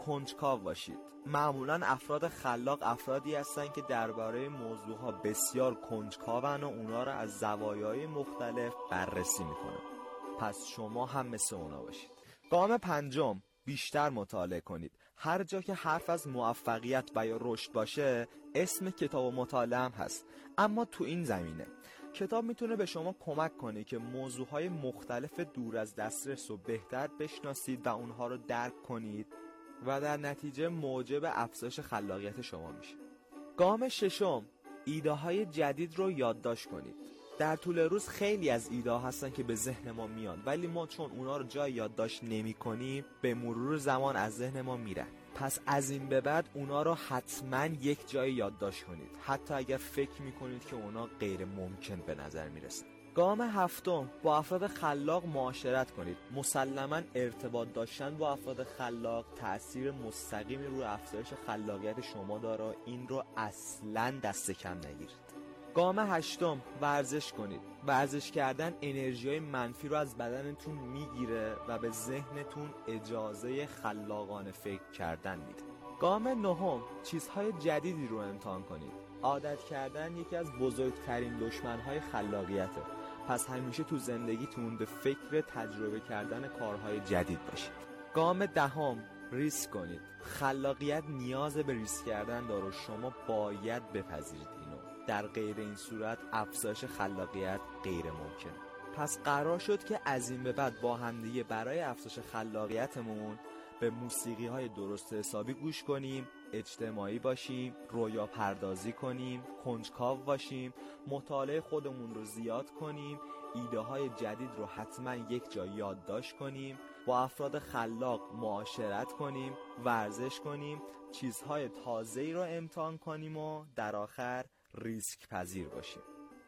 کنجکاو باشید. معمولاً افراد خلاق افرادی هستن که درباره موضوعها بسیار کنجکاون و اونا رو از زوایای مختلف بررسی میکنن. پس شما هم مثل اونا باشید. گام پنجم، بیشتر مطالعه کنید. هر جا که حرف از موفقیت و یا رشد باشه اسم کتاب و مطالعه هم هست. اما تو این زمینه کتاب میتونه به شما کمک کنه که موضوعهای مختلف دور از دسترس رو بهتر بشناسید و اونها رو درک کنید و در نتیجه موجب افزایش خلاقیت شما میشه. گام ششم، ایده های جدید رو یادداشت کنید. در طول روز خیلی از ایده هستن که به ذهن ما میان، ولی ما چون اونا رو جای یادداشت نمی کنیم به مرور زمان از ذهن ما میرن. پس از این به بعد اونا رو حتما یک جای یادداشت کنید، حتی اگر فکر میکنید که اونا غیر ممکن به نظر میرسن. گام هفتم، با افراد خلاق معاشرت کنید. مسلما ارتباط داشتن با افراد خلاق تأثیر مستقیمی روی افزایش خلاقیت شما داره. این رو اصلا دست کم نگیرید. گام هشتم، ورزش کنید. ورزش کردن انرژی‌های منفی رو از بدنتون میگیره و به ذهنتون اجازه خلاقانه فکر کردن میده. گام نهم، چیزهای جدیدی رو امتحان کنید. عادت کردن یکی از بزرگترین دشمن‌های خلاقیته. پس همیشه تو زندگیتون به فکر تجربه کردن کارهای جدید باشید. گام دهم، ریسک کنید. خلاقیت نیاز به ریسک کردن داره. شما باید بپذیرید اینو. در غیر این صورت افزایش خلاقیت غیر ممکنه. پس قرار شد که از این به بعد با همدیگه برای افزایش خلاقیتمون به موسیقی‌های درست حسابی گوش کنیم، اجتماعی باشیم، رویا پردازی کنیم، کنجکاو باشیم، مطالعه خودمون رو زیاد کنیم، ایده‌های جدید رو حتما یک جا یادداشت کنیم، با افراد خلاق معاشرت کنیم، ورزش کنیم، چیزهای تازه‌ای رو امتحان کنیم و در آخر ریسک پذیر باشیم.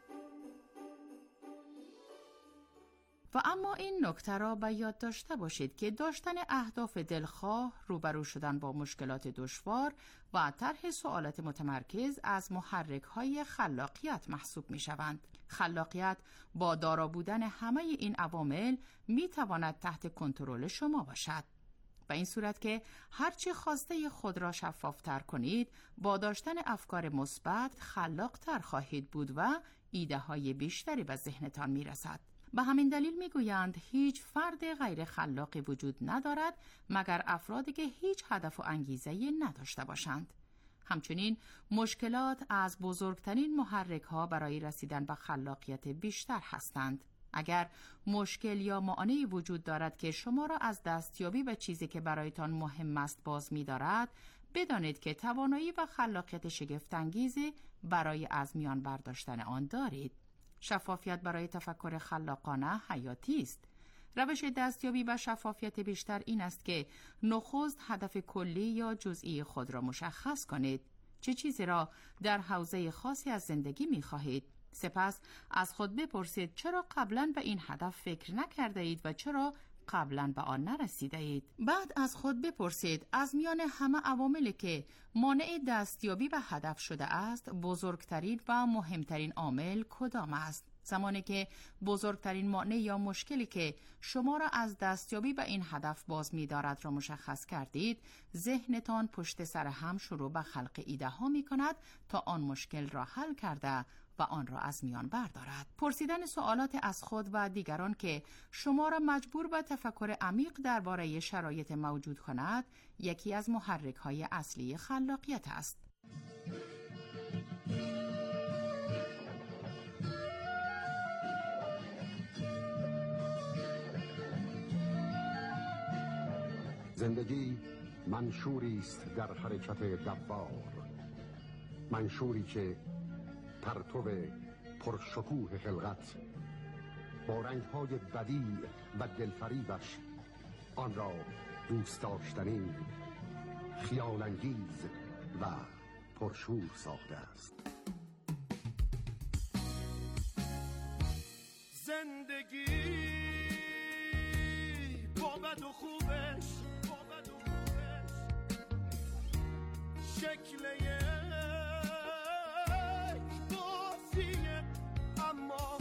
و اما این نکته را به یاد داشته باشید که داشتن اهداف دلخواه، روبرو شدن با مشکلات دشوار و طرح سوالات متمرکز از محرک‌های خلاقیت محسوب می‌شوند. خلاقیت با دارا بودن همه این عوامل می‌تواند تحت کنترل شما باشد. به این صورت که هرچی خواسته خود را شفافتر کنید، با داشتن افکار مثبت خلاق‌تر خواهید بود و ایده‌های بیشتری به ذهنتان می‌رسد. به همین دلیل میگویند هیچ فرد غیر خلاقی وجود ندارد مگر افرادی که هیچ هدف و انگیزه‌ای نداشته باشند. همچنین مشکلات از بزرگترین محرک‌ها برای رسیدن به خلاقیت بیشتر هستند. اگر مشکل یا مانعی وجود دارد که شما را از دستیابی به چیزی که برایتان مهم است باز می‌دارد، بدانید که توانایی و خلاقیت شگفت‌انگیزی برای از میان برداشتن آن دارید. شفافیت برای تفکر خلاقانه حیاتی است. روش دستیابی به شفافیت بیشتر این است که نخست هدف کلی یا جزئی خود را مشخص کنید. چه چیزی را در حوزه خاصی از زندگی می خواهید؟ سپس از خود بپرسید چرا قبلا به این هدف فکر نکرده اید و چرا قبلا به آن نرسیده اید. بعد از خود بپرسید از میان همه عواملی که مانع دستیابی به هدف شده است، بزرگترین و مهمترین عامل کدام است؟ زمانی که بزرگترین مانع یا مشکلی که شما را از دستیابی به این هدف باز می‌دارد را مشخص کردید، ذهنتان پشت سر هم شروع به خلق ایده ها می کند تا آن مشکل را حل کرده و آن را از میان بردارد. پرسیدن سوالات از خود و دیگران که شما را مجبور به تفکر عمیق درباره شرایط موجود کند، یکی از محرک‌های اصلی خلاقیت است. زندگی منشوری است در حرکت دوار، منشوری که پرتو پرشکوه خلقت با رنگ‌های بدیع و دلفریبش آن را دوست داشتنی، خیال‌انگیز و پرشور ساخته است. زندگی با بد و خوبش شکل یک بازیه، اما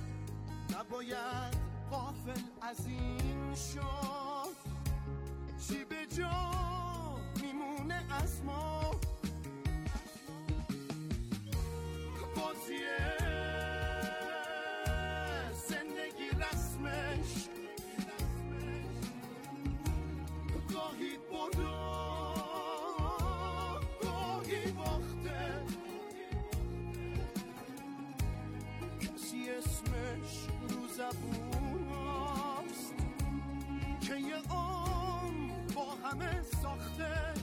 نباید غافل از این شد جا میمونه از ما بازیه زندگی رسمش گاهی برده گاهی باخته کسی اسمش رو زبون هست که یه با همه ساخته.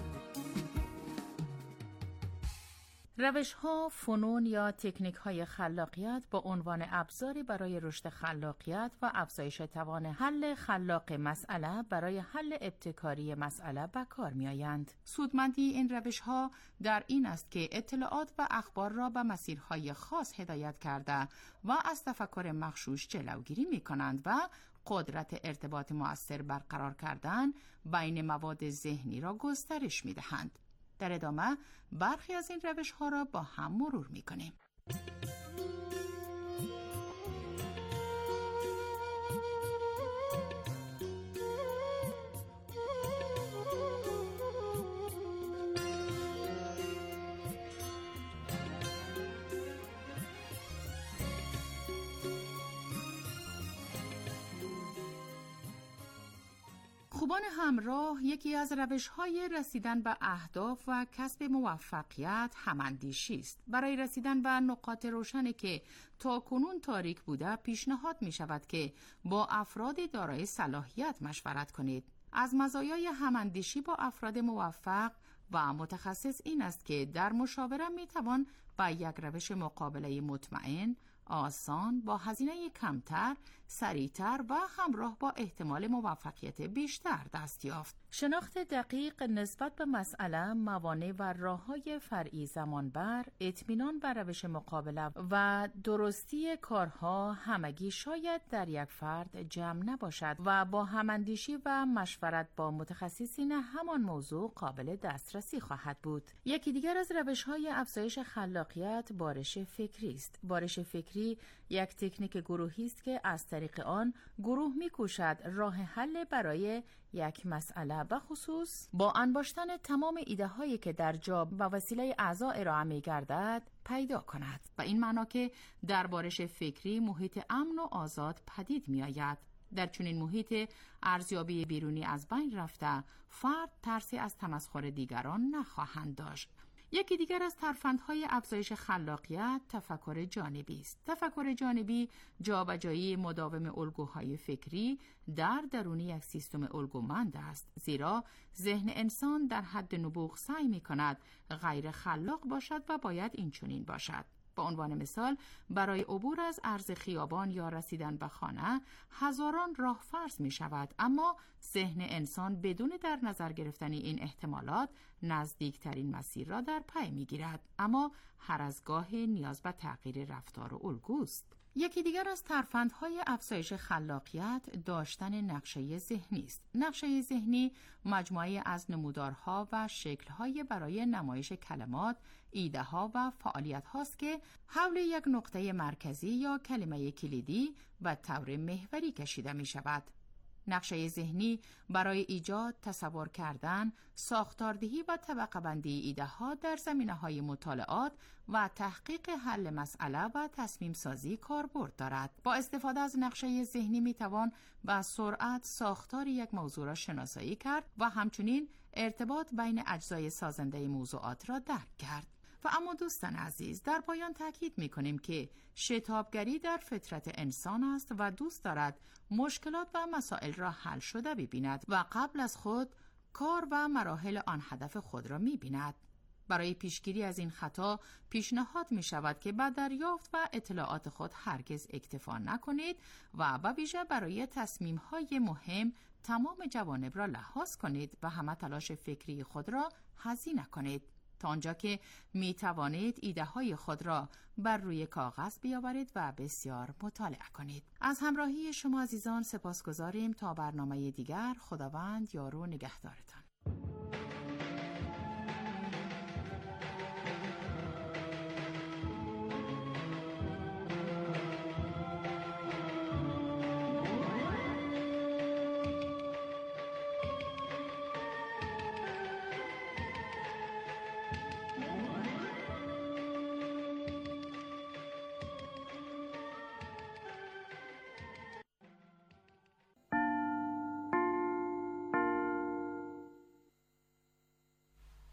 روش‌ها، فنون یا تکنیک‌های خلاقیت با عنوان ابزاری برای رشد خلاقیت و افزایش توان حل خلاق مسئله برای حل ابتکاری مسئله به کار می‌آیند. سودمندی این روش‌ها در این است که اطلاعات و اخبار را به مسیرهای خاص هدایت کرده و از تفکر مغشوش جلوگیری می‌کنند و قدرت ارتباط مؤثر برقرار کردن بین مواد ذهنی را گسترش می‌دهند. در ادامه برخی از این روش‌ها را با هم مرور می‌کنیم. خوبان همراه یکی از روش‌های رسیدن به اهداف و کسب موفقیت هم‌اندیشی است. برای رسیدن به نقاط روشنی که تاکنون تاریک بوده، پیشنهاد می‌شود که با افراد دارای صلاحیت مشورت کنید. از مزایای هم‌اندیشی با افراد موفق و متخصص این است که در مشاوره می‌توان با یک روش مقابله مطمئن، آسان، با هزینه کمتر، سریعتر و همراه با احتمال موفقیت بیشتر دست یافت. شناخت دقیق نسبت به مسئله، موانع و راه‌های فرعی زمانبر، اطمینان بر روش مقابله و درستی کارها همگی شاید در یک فرد جمع نباشد و با هماندیشی و مشورت با متخصصین همان موضوع قابل دسترسی خواهد بود. یکی دیگر از روش‌های افزایش خلاقیت بارش فکری است. بارش فکری یک تکنیک گروهی است که از طریق آن گروه می‌کوشد راه حل برای یک مسئله به خصوص با انباشتن تمام ایده هایی که در جا به وسیله اعضا ارائه می گردد پیدا کند و این معنا که در بارش فکری محیط امن و آزاد پدید می آید. در چنین محیط ارزیابی بیرونی از بین رفته، فرد ترسی از تمسخر دیگران نخواهند داشت. یکی دیگر از ترفندهای افزایش خلاقیت تفکر جانبی است. تفکر جانبی جابجایی مداوم الگوهای فکری در درون یک سیستم الگومند است، زیرا ذهن انسان در حد نبوغ سعی می‌کند غیر خلاق باشد و باید این چنین باشد. به عنوان مثال، برای عبور از عرض خیابان یا رسیدن به خانه هزاران راه فرض می شود، اما ذهن انسان بدون در نظر گرفتن این احتمالات نزدیکترین مسیر را در پی می گیرد، اما هر از گاهی نیاز به تغییر رفتار و الگوست. یکی دیگر از ترفندهای افزایش خلاقیت داشتن نقشه ذهنی است. نقشه ذهنی مجموعه از نمودارها و شکل‌های برای نمایش کلمات، ایده‌ها و فعالیت‌هاست که حول یک نقطه مرکزی یا کلمه کلیدی و طور محوری کشیده می‌شود. نقشه ذهنی برای ایجاد، تصور کردن، ساختاردهی و طبقه بندی ایده ها در زمینه‌های مطالعات و تحقیق حل مسئله و تصمیم سازی کاربرد دارد. با استفاده از نقشه ذهنی می توان با سرعت ساختار یک موضوع را شناسایی کرد و همچنین ارتباط بین اجزای سازنده موضوعات را درک کرد. و اما دوستان عزیز، در پایان تاکید می‌کنیم که شتابگری در فطرت انسان است و دوست دارد مشکلات و مسائل را حل شده ببیند و قبل از خود کار و مراحل آن هدف خود را می‌بیند. برای پیشگیری از این خطا پیشنهاد می‌شود که با دریافت و اطلاعات خود هرگز اکتفا نکنید و به ویژه برای تصمیم‌های مهم تمام جوانب را لحاظ کنید و همه تلاش فکری خود را هزینه کنید تا آنجا که می توانید ایده های خود را بر روی کاغذ بیاورید و بسیار مطالعه کنید. از همراهی شما عزیزان سپاسگزاریم. تا برنامه دیگر، خداوند یار و نگهدارتان.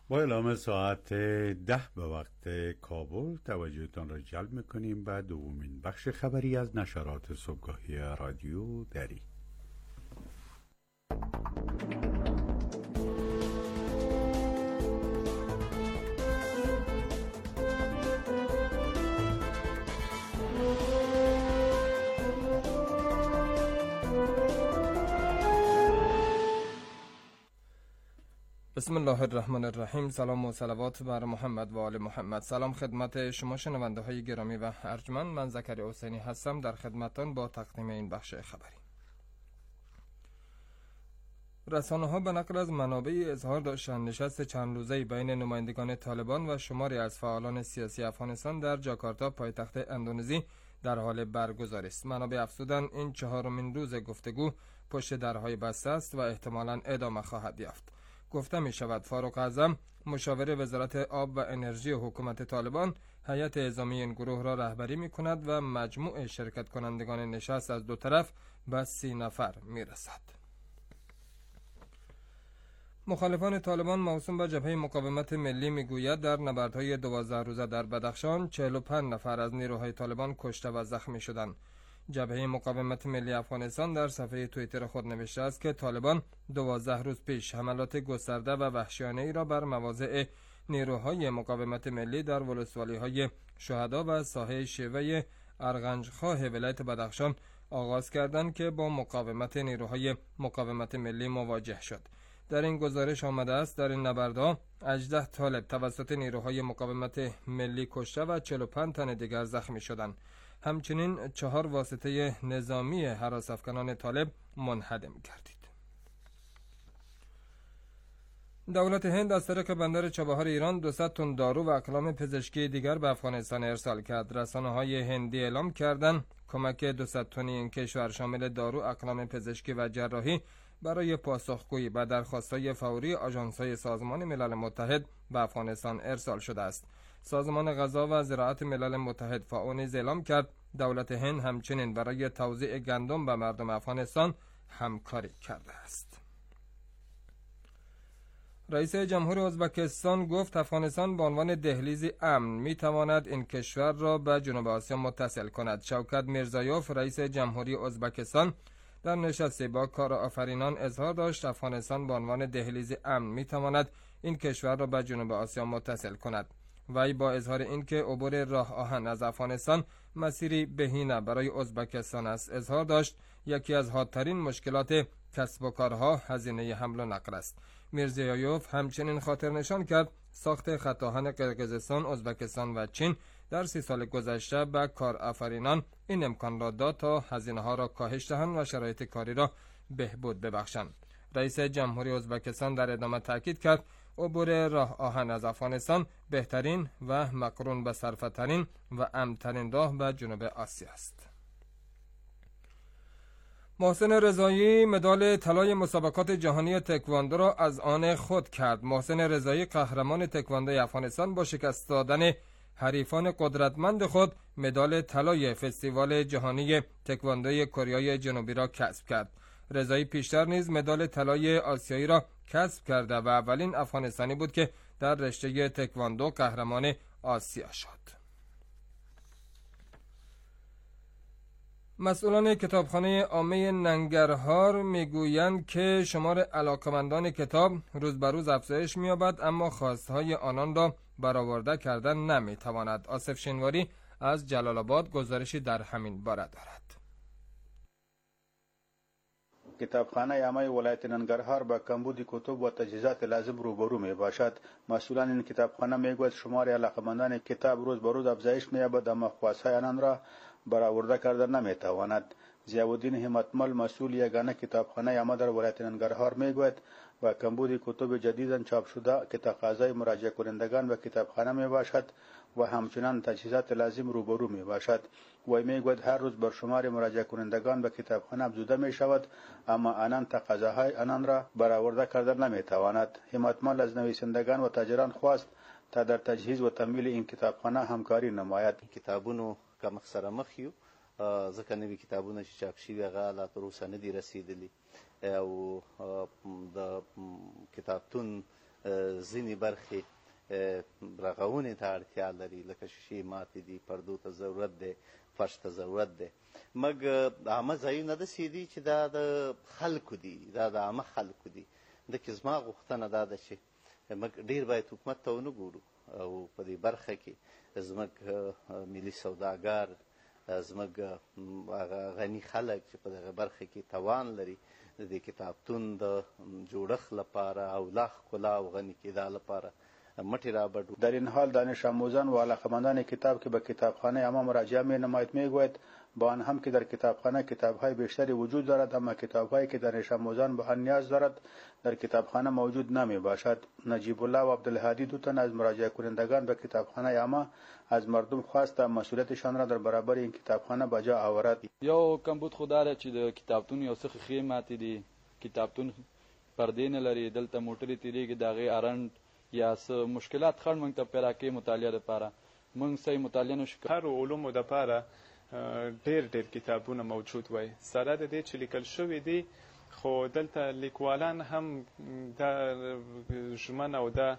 با اعلام ساعت 10 به وقت کابل توجهتان را جلب میکنیم به دومین بخش خبری از نشرات صبحگاهی رادیو دری. بسم الله الرحمن الرحیم. سلام و صلوات بر محمد و آل محمد. سلام خدمت شما شنونده های گرامی و ارجمند. من زکریا حسینی هستم در خدمتتان با تقدیم این بخش خبری. رسانه ها به نقل از منابع اظهار داشتند نشست چند روزه‌ای بین نمایندگان طالبان و شماری از فعالان سیاسی افغانستان در جاکارتا پایتخت اندونزی در حال برگزاری است. منابع افزودند این چهارمین روز گفتگو پشت درهای بسته است و احتمالاً ادامه خواهد یافت. گفته می شود فاروق اعظم مشاور وزارت آب و انرژی حکومت طالبان هیئت اعزامی این گروه را رهبری می کند و مجموع شرکت کنندگان نشست از دو طرف به 30 نفر می رسد. مخالفان طالبان موسوم به جبهه مقاومت ملی می گوید در نبردهای 12 روزه در بدخشان 45 نفر از نیروهای طالبان کشته و زخمی شدند. جبهه مقاومت ملی افغانستان در صفحه توییتر خود نوشته است که طالبان 12 روز پیش حملات گسترده و وحشیانه‌ای را بر مواضع نیروهای مقاومت ملی در ولسوالی‌های شهدا و ساحه شیوه ارغنجخواه ولایت بدخشان آغاز کردند که با مقاومت نیروهای مقاومت ملی مواجه شد. در این گزارش آمده است در این نبردها 18 طالب توسط نیروهای مقاومت ملی کشته و 45 تن دیگر زخمی شدند. همچنین 4 واسطه نظامی هراس افکنان طالب منهدم گردید. دولت هند از طریق بندر چابهار ایران 200 تن دارو و اقلام پزشکی دیگر به افغانستان ارسال کرد. رسانه‌های هندی اعلام کردند کمک 200 تنی این کشور شامل دارو، اقلام پزشکی و جراحی برای پاسخگویی به درخواست‌های فوری آژانس‌های سازمان ملل متحد به افغانستان ارسال شده است. سازمان غذا و زراعت ملل متحد فاو نیز اعلام کرد دولت هند همچنین برای توزیع گندم به مردم افغانستان همکاری کرده است. رئیس جمهور ازبکستان گفت افغانستان به عنوان دهلیزی امن میتواند این کشور را به جنوب آسیا متصل کند. شوکت میرزایوف رئیس جمهوری ازبکستان در نشستی با کارآفرینان اظهار داشت افغانستان به عنوان دهلیزی امن میتواند این کشور را به جنوب آسیا متصل کند. وی با اظهار اینکه عبور راه آهن از افغانستان مسیری بهینه برای ازبکستان است اظهار داشت یکی از حادترین مشکلات کسب و کارها هزینه حمل و نقل است. میرزایوف همچنین خاطر نشان کرد ساخت خط آهن قرقیزستان، ازبکستان و چین در 30 سال گذشته به کارآفرینان این امکان را داد تا هزینه ها را کاهش دهند و شرایط کاری را بهبود ببخشند. رئیس جمهوری ازبکستان در ادامه تاکید کرد عبور راه آهن از افغانستان بهترین و مقرون به صرفه‌ترین و امن‌ترین راه به جنوب آسیا است. محسن رضایی مدال طلای مسابقات جهانی تکواندو را از آن خود کرد. محسن رضایی قهرمان تکواندوی افغانستان با شکست دادن حریفان قدرتمند خود مدال طلای فستیوال جهانی تکواندوی کره جنوبی را کسب کرد. رضایی پیشتر نیز مدال طلای آسیایی را کسب کرده و اولین افغانستانی بود که در رشته تکواندو قهرمان آسیا شد. مسئولان کتابخانه عامه ننگرهار میگویند که شمار علاقمندان کتاب روز به روز افزایش می‌یابد اما خواستهای آنان را برآورده کردن نمی‌تواند. آصف شینواری از جلال آباد گزارشی در همین باره دارد. کتابخانه عامه ولایت ننگرهار با کمبود کتب و تجهیزات لازم روبرو می باشد. مسئولان این کتابخانه میگویند شمار علاقمندان کتاب روز به روز افزایش می‌یابد اما خواستهای آنان را برآورده کردن نمی‌تواند. ضیاءالدین همتمل مسئول یگانه کتابخانه عامه در ولایت ننگرهار میگوید با کمبود کتب جدیداً چاپ شده که تقاضای مراجعه کنندگان به کتابخانه می باشد و همچنان تجهیزات لازم روبرو می باشد. وی میگوید هر روز بر شمار مراجعه کنندگان به کتابخانه افزوده می شود اما آنان تقاضاهای آنان را برآورده کردن نمی تواند. همتمل از نویسندگان و تاجران خواست تا در تجهیز و تمویل این کتابخانه همکاری نماید. کتابونو کم سره مخ یو ځکه نوي کتابونه چې چاپ شوي هغه لا تر اوسه نه دي رسېدلي او د کتابتون ځینې برخې رغونې ته اړتیا لري، لکه شیشې ماتې دي، پردو ته ضرورت دی، فرش ته ضرورت دی. موږ عامه ځایونه داسې دي چې دا د خلکو دي، دا د عامه خلکو دي. دکې زما غوښتنه دا ده چې موږ ډېر باید حکومت ته ونه ګورو او په دې برخه کې زموږ ملي سوداګر، زموږ هغه غني خلک چې په دغه برخه کې توان لري د دې کتابتون د جوړښت لپاره او لا ښکلا او غني کېدا لپاره مټی رابط. در این حال دانش آموزان و علاقه‌مندان کتاب که به کتابخانه اما مراجعه می‌نمایید می‌گوید با آن هم که در کتابخانه کتاب‌های بیشتری وجود دارد، اما کتاب‌هایی که دانش آموزان به آن نیاز دارد در کتابخانه موجود نمی‌باشد. نجیب الله و عبدالهادی دو تن از مراجعه کنندگان به کتابخانه اما از مردم خواست مسئولیتشان را در برابر این کتابخانه به جا آورد. یو کمبود خدای چې د کتابتون یو څه خې ماتې دي، کتابتون پردې نه لري، دلته موټرې تیریږي، د هغې ارنډ یا څه مشکلات خړ موږ ته پیدا کوي مطالعه لپاره. موږ صحیح مطالعه نشو کولی. هر علومو دپاره ډېر کتابونه موجود وای. سره د دې چې لیکل شوي دي، خو دلته لیکوالان هم د ژمنه او د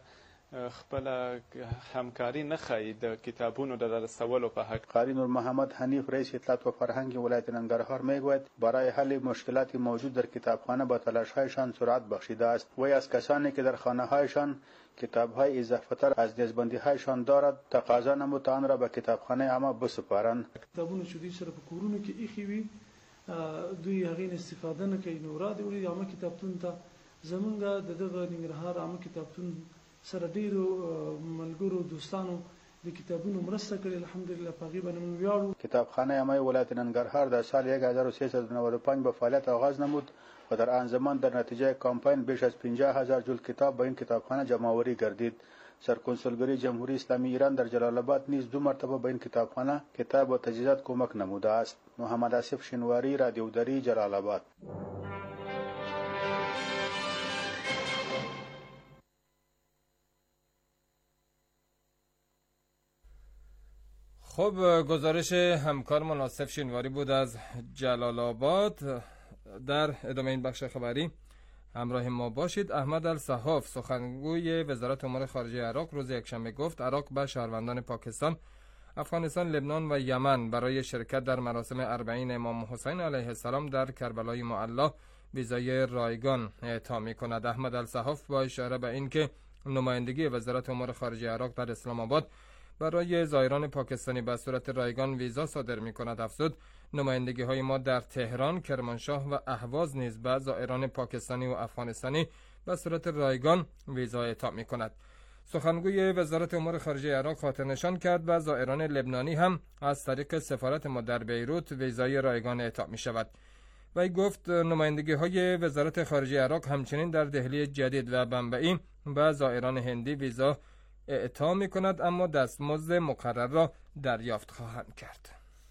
خپل همکاری نه ښیي د کتابونو د رسولو په حق. قاری نور محمد حنیف رئیس اطلاعات و فرهنگ ولایت ننگرهار میگوید برای حل مشکلات موجود در کتابخانه با تلاش‌هایشان سرعت بخشیده است. وی از کسانی که در خانه‌هایشان کتاب‌های اضافه‌تر از نیازمندی‌هایشان دارد تقاضا نمود تا آن را به کتابخانه اما بسپارند. کتابونه چې دوی سره په کورونو کې ایښي وي دوی هغې نه استفاده نه کوي، نو را دې وړي عامه کتابتون ته. زمونږ د دغه ننګرهار عامه کتابتون سره ډېرو ملګرو دوستانو د کتابونو مرسته کړې، الحمدلله په هغې باندې موږ ویاړو. کتابخانه عامه ولایت ننگرهار در سال 1395 به فعالیت آغاز نمود و در آن زمان در نتیجه کامپین بیش از 50,000 جلد کتاب به این کتابخانه جمع‌آوری گردید. سرکنسولگری جمهوری اسلامی ایران در جلال آباد نیز 2 مرتبه به این کتابخانه کتاب و تجهیزات کمک نموده است. محمد آصف شنواری، رادیو دری، جلال آباد. خب، گزارش همکار آصف شنواری بود از جلال آباد. در ادامه این بخش خبری همراه ما باشید. احمد الصحاف سخنگوی وزارت امور خارجه عراق روز یکشنبه گفت عراق به شهروندان پاکستان، افغانستان، لبنان و یمن برای شرکت در مراسم 40 امام حسین علیه السلام در کربلای معلی ویزای رایگان اعطا می‌کند. احمد الصحاف با اشاره به اینکه نمایندگی وزارت امور خارجه عراق در اسلام آباد برای زائران پاکستانی به صورت رایگان ویزا صادر می‌کند افزود نمایندگی‌های ما در تهران، کرمانشاه و اهواز نیز به زائران پاکستانی و افغانستانی به صورت رایگان ویزا اعطا می‌کند. سخنگوی وزارت امور خارجه عراق خاطر نشان کرد و زائران لبنانی هم از طریق سفارت ما در بیروت ویزای رایگان اعطا می‌شود. وی گفت نمایندگی‌های وزارت خارجه عراق همچنین در دهلی جدید و بمبئی به زائران هندی ویزا اعطا می‌کند، اما دستمزد مقرر را دریافت خواهند کرد.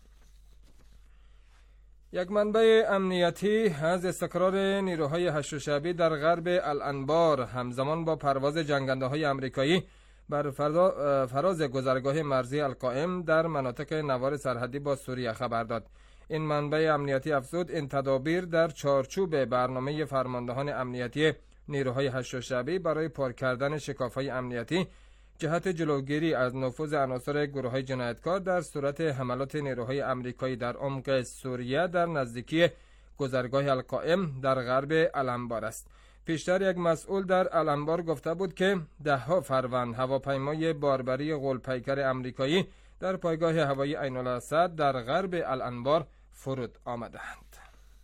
یک منبع امنیتی از استقرار نیروهای هشت شعبی در غرب الانبار همزمان با پرواز جنگنده‌های آمریکایی بر فراز گذرگاه مرزی القائم در مناطق نوار سرحدی با سوریه خبر داد. این منبع امنیتی افزود این تدابیر در چارچوب برنامه فرماندهان امنیتی نیروهای هشت شعبی برای پر کردن شکاف‌های امنیتی جهت جلوگیری از نفوذ عناصر گروه‌های جنایتکار در صورت حملات نیروهای آمریکایی در عمق سوریه در نزدیکی گذرگاه القائم در غرب الانبار است. پیشتر یک مسئول در الانبار گفته بود که 10 فروند هواپیمای باربری غول‌پیکر آمریکایی در پایگاه هوایی عین الاسد در غرب الانبار فرود آمدند.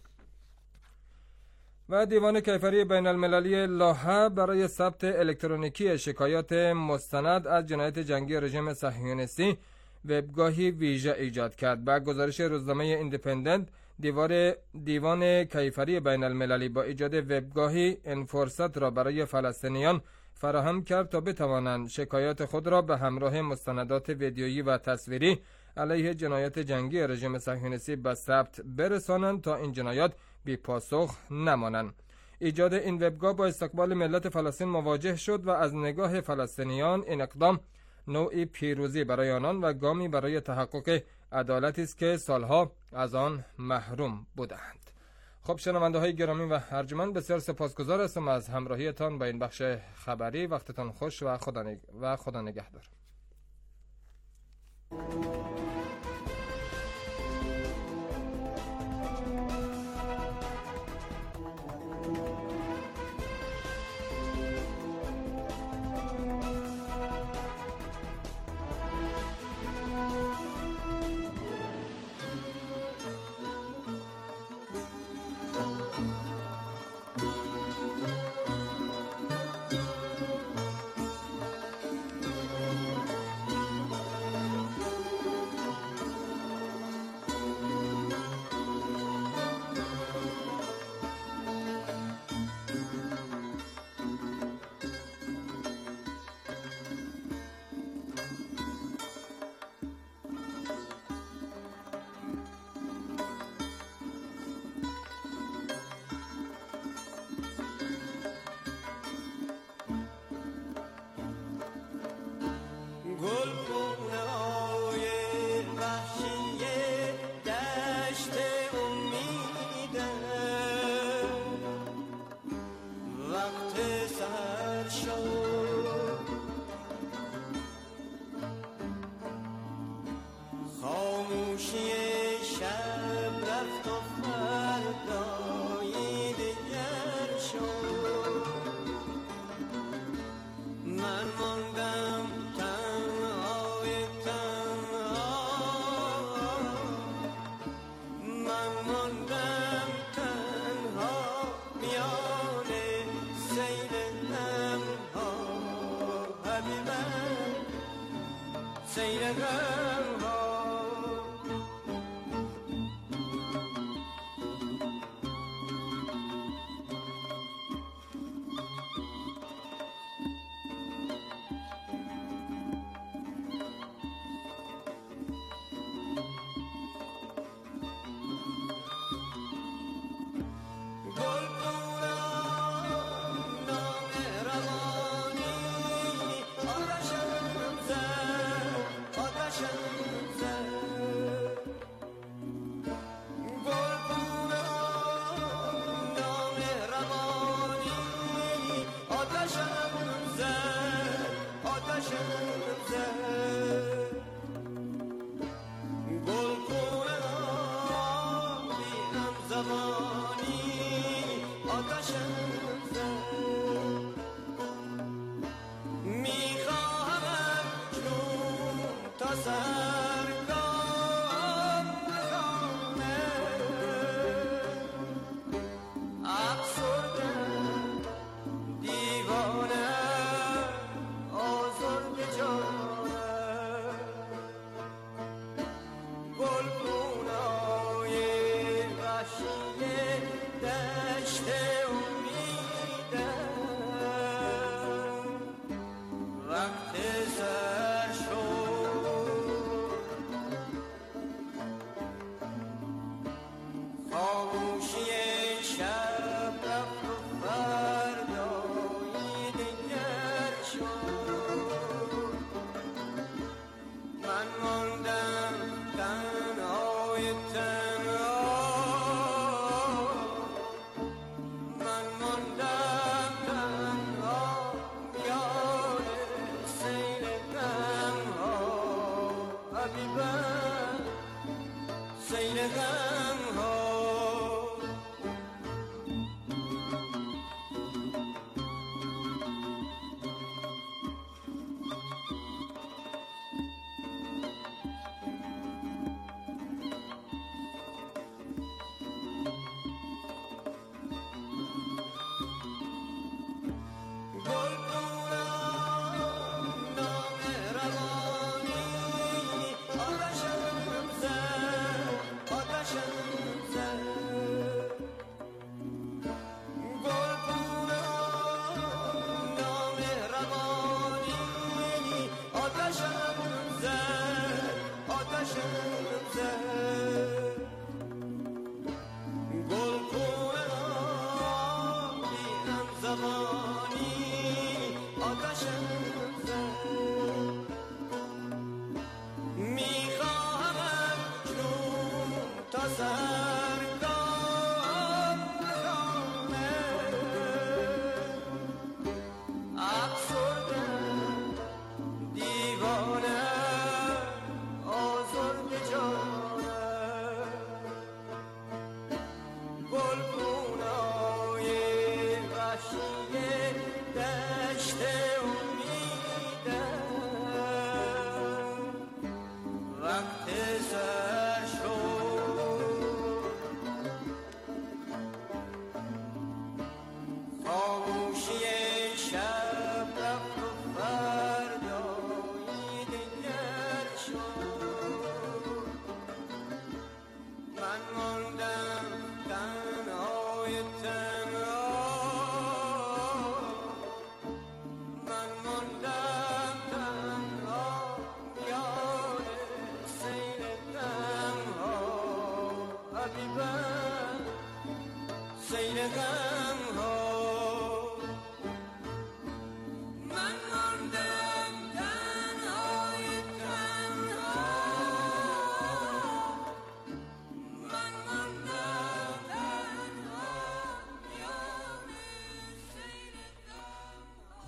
و دیوان کیفری بین المللی لاهه برای ثبت الکترونیکی شکایات مستند از جنایت جنگی رژیم صهیونیستی وبگاهی ویژه ایجاد کرد. با گزارش روزنامه ایندیپندنت، دیوان کیفری بین المللی با ایجاد وبگاهی این فرصت را برای فلسطینیان فراهم کرد تا بتوانند شکایات خود را به همراه مستندات ویدیویی و تصویری علیه جنایت جنگی رژیم صهیونیستی به ثبت برسانند تا این جنایات بی پاسخ نمانند. ایجاد این وبگاه با استقبال ملت فلسطین مواجه شد و از نگاه فلسطینیان این اقدام نوعی پیروزی برای آنان و گامی برای تحقق عدالتی است که سالها از آن محروم بودند. خب شنونده های گرامی و ارجمند، بسیار سپاسگزار هستم از همراهیتان با این بخش خبری. وقتتان خوش و خدا نگهدار.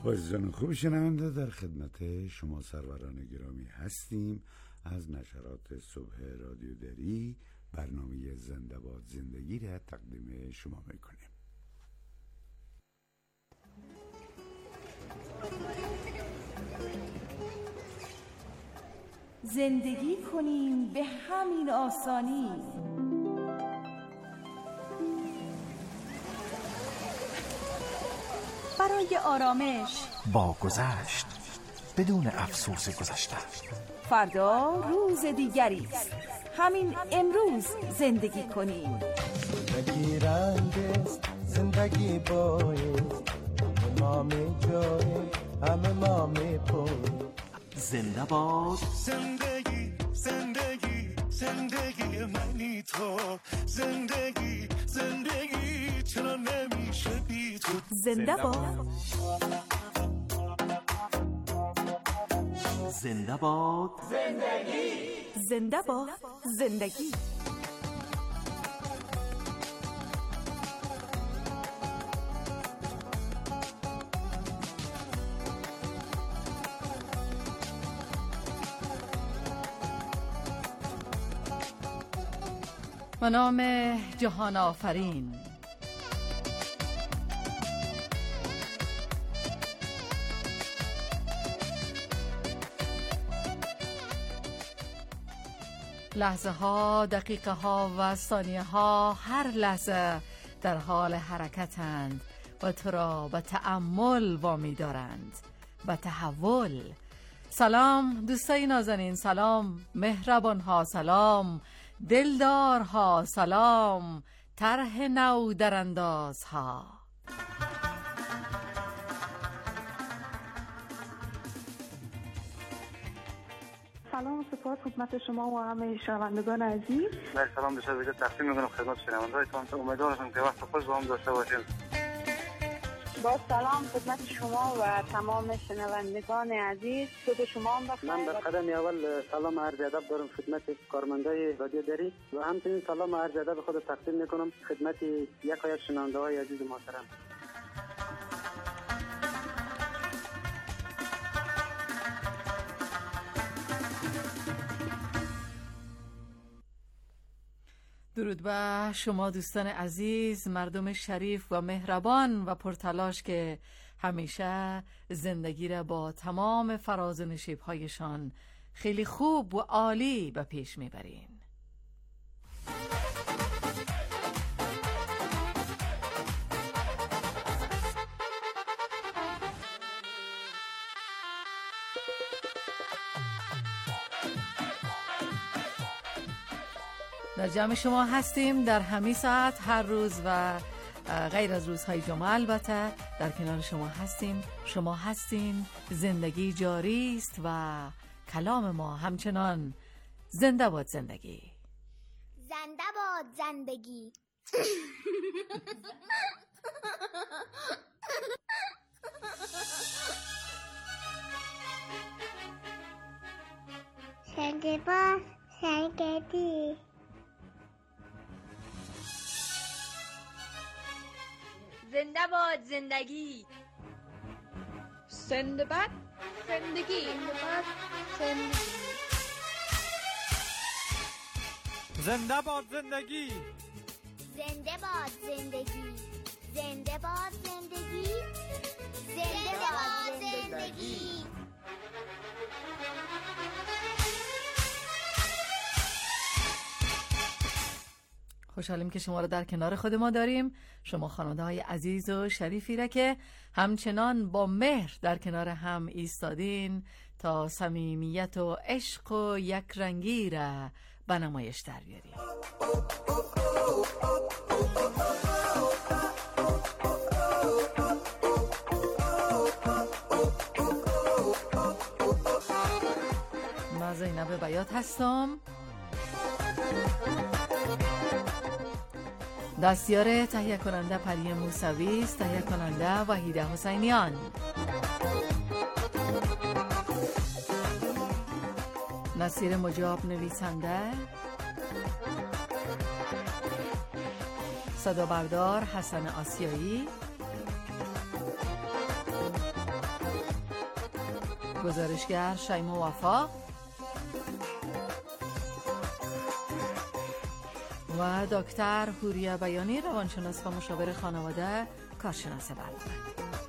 عزیزان خوب شنونده، در خدمت شما سروران گرامی هستیم. از نشرات صبح رادیو دری برنامه زنده باد زندگی را تقدیم شما میکنیم. زندگی کنیم به همین آسانی، برای آرامش با گذشت بدون افسوس گذشته. فردا روز دیگری است، همین امروز زندگی کنیم. زندگی رنگ است، زندگی باید، ما می جای همه ما می پوی. زنده باد زندگی، زندگی، زندگی منی تو. زندگی، زندگی چرا نمیشه بی تو. زنده باد، زنده باد زندگی، زنده باد زندگی. به نام جهان آفرین. لحظه ها، دقیقه ها و ثانیه ها هر لحظه در حال حرکتند و تو را به تأمل وامی دارند، به تحول. سلام دوستای نازنین، سلام مهربان ها، سلام دلدار ها، سلام طرح نو در انداز ها. سلام و سپاس خدمت شما و همه شنوندگان عزیز. سلام دوست عزیز، تقدیم می‌کنم خدمت شنوندگانتون. امیدوارم که وقت خوش با هم داشته باشیم. با سلام خدمت شما و تمام شنوندگان عزیز. صبح شما هم بخیر. من در قدم اول سلام عرض ادب دارم خدمت کارمندای رادیو دری و همچنین سلام عرض ادب خود تقدیم می‌کنم خدمت یکایک شنونده‌های عزیز محترم. درود به شما دوستان عزیز، مردم شریف و مهربان و پرتلاش که همیشه زندگی را با تمام فراز و نشیب‌هایشان خیلی خوب و عالی به پیش میبرین. در جمع شما هستیم در همین ساعت هر روز و غیر از روزهای جمعه. البته در کنار شما هستیم، شما هستین، زندگی جاری است و کلام ما همچنان زنده باد زندگی. زنده باد زندگی. زنده باد زندگی. زنده باد زندگی. زنده باد زندگی. زنده باد زندگی. زنده باد زندگی. زنده باد زندگی. زنده باد زندگی. خوشحالیم که شما را در کنار خود ما داریم، شما خانواده‌های عزیز و شریفی را که همچنان با مهر در کنار هم ایستادین تا صمیمیت و عشق و یک رنگی را به نمایش در بیاریم. من زینب بیات هستم، دستیار تهیه کننده پری موسوی است، تهیه کننده وحیده حسینیان. نصیر مجاب نویسنده، صدا بردار حسن آسیایی، گزارشگر شیما وفا و دکتر حوریه بیانی، روانشناس و مشاور خانواده، کارشناس برنامه.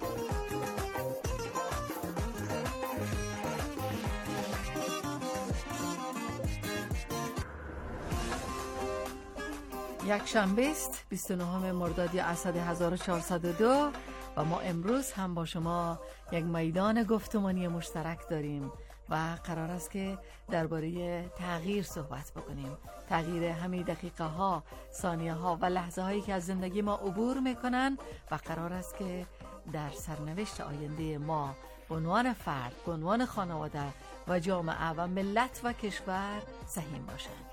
یک شنبه است 29 مرداد اسد 1402 و ما امروز هم با شما یک میدان گفتمانی مشترک داریم و قرار است که درباره تغییر صحبت بکنیم. تغییر همین دقیقه ها، ثانیه ها و لحظه هایی که از زندگی ما عبور میکنن و قرار است که در سرنوشت آینده ما به عنوان فرد، به عنوان خانواده و جامعه و ملت و کشور سهیم باشند.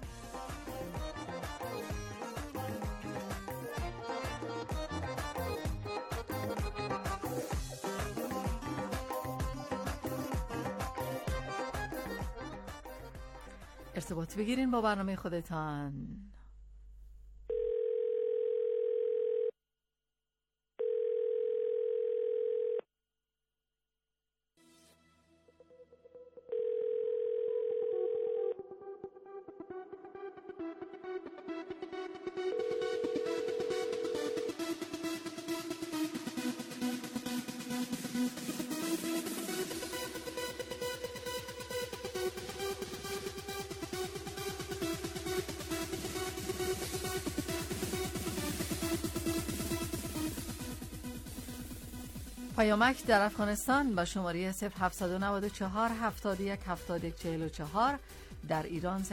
ارتباط بگیرین با برنامه خودتان. پیامک در افغانستان با شماره 0794 71 71 44، در ایران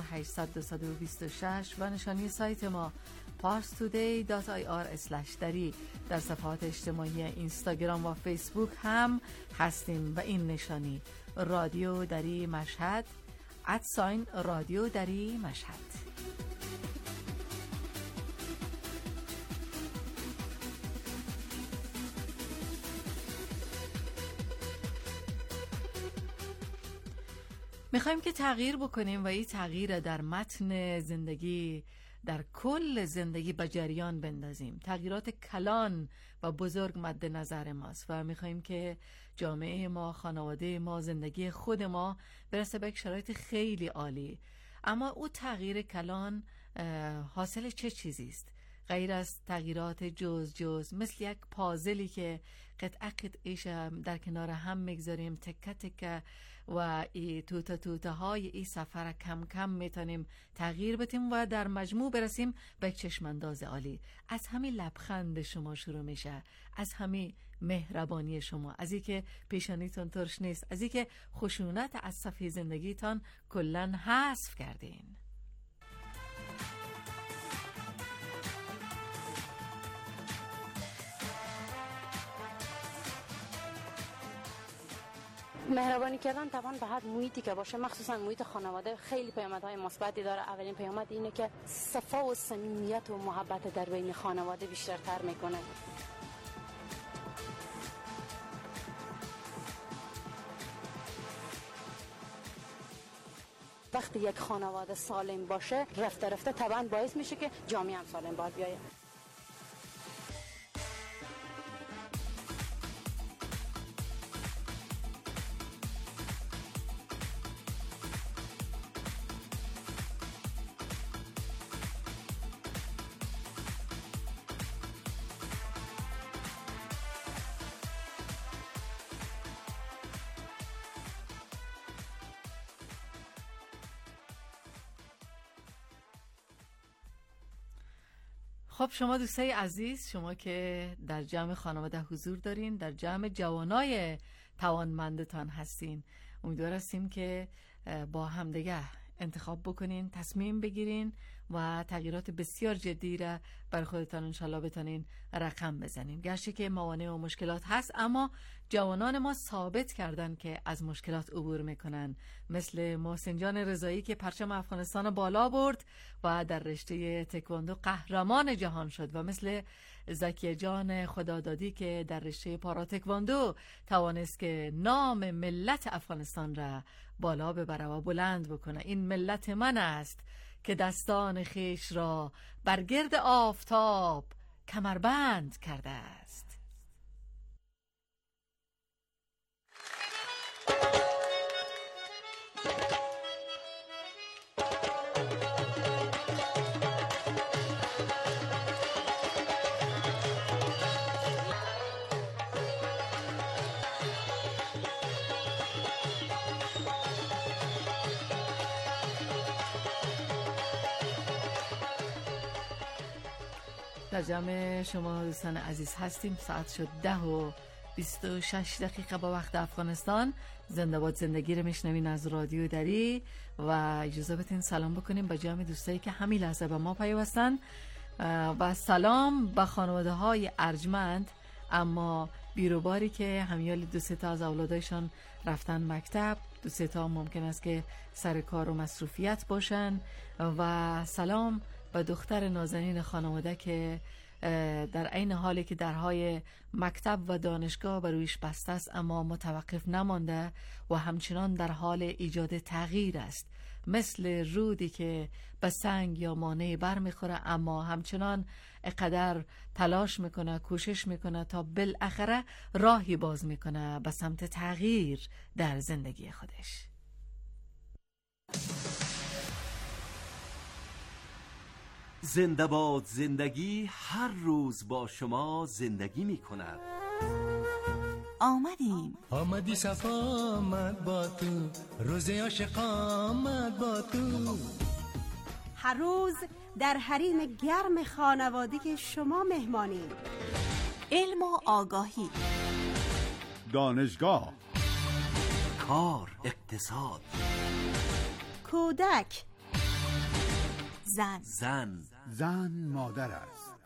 3800 و نشانی سایت ما parstoday.ir/dari. در صفحات اجتماعی اینستاگرام و فیسبوک هم هستیم و این نشانی رادیو دری مشهد @رادیو دری مشهد. میخوایم که تغییر بکنیم و این تغییر در متن زندگی، در کل زندگی به جریان بندازیم. تغییرات کلان و بزرگ مد نظر ماست و میخوایم که جامعه ما، خانواده ما، زندگی خود ما برسه به یک شرایط خیلی عالی. اما او تغییر کلان حاصل چه چیزی است؟ غیر از تغییرات جز مثل یک پازلی که قطعه‌اش در کنار هم میگذاریم، تکه تکه، و ای توته های ای سفر کم کم میتونیم تغییر بدیم و در مجموع برسیم به یک چشمانداز عالی. از همین لبخند شما شروع میشه، از همین مهربانی شما، از اینکه پیشانیتون ترش نیست، از اینکه خشونت از صفحه زندگیتان کلن حذف کردین. مهربانی کردن طبعا به هر محیطی که باشه، مخصوصا محیط خانواده، خیلی پیامدهای مثبتی داره. اولین پیامد اینه که صفا و صمیمیت و محبت در بین خانواده بیشترتر میکنه. وقتی یک خانواده سالم باشه، رفته رفته طبعا باعث میشه که جامعه هم سالم بار بیایه. خب شما دوستای عزیز، شما که در جمع خانواده حضور دارین، در جمع جوانای توانمندتان هستین، امیدوار هستیم که با همدیگه انتخاب بکنین، تصمیم بگیرین و تغییرات بسیار جدی را بر خودتان انشالله بتونین رقم بزنین. گرچه که موانع و مشکلات هست، اما جوانان ما ثابت کردن که از مشکلات عبور میکنن، مثل محسن جان رضایی که پرچم افغانستان بالا برد و در رشته تکواندو قهرمان جهان شد، و مثل زکی جان خدادادی که در رشته پارا تکواندو توانست که نام ملت افغانستان را بالا ببره و بلند بکنه. این ملت من است که دستان خیش را بر گرد آفتاب کمربند کرده است. در جمع شما دوستان عزیز هستیم. ساعت شد 10:26 دقیقه با وقت افغانستان. زنده باد زندگی رو میشنوین از رادیو دری و اجازه بدین سلام بکنیم به جمع دوستایی که همین لحظه به ما پیوستن و سلام به خانواده های ارجمند اما بیروباری که همیال 2-3 تا از اولادایشان رفتن مکتب، 2-3 تا ممکن است که سر کار و مصروفیت باشن و سلام به دختر نازنین خانواده که در عین حالی که درهای مکتب و دانشگاه بر رویش بسته است اما متوقف نمانده و همچنان در حال ایجاد تغییر است، مثل رودی که به سنگ یا مانع بر میخوره اما همچنان اقدر تلاش میکنه، کوشش میکنه تا بالاخره راهی باز میکنه به سمت تغییر در زندگی خودش. زنده باد زندگی هر روز با شما زندگی می کند. آمدی صفا آمد با تو، روز عاشق آمد با تو. هر روز در حریم گرم خانوادگی شما مهمانیم. علم و آگاهی، دانشگاه، کار، اقتصاد، کودک، زن مادر است.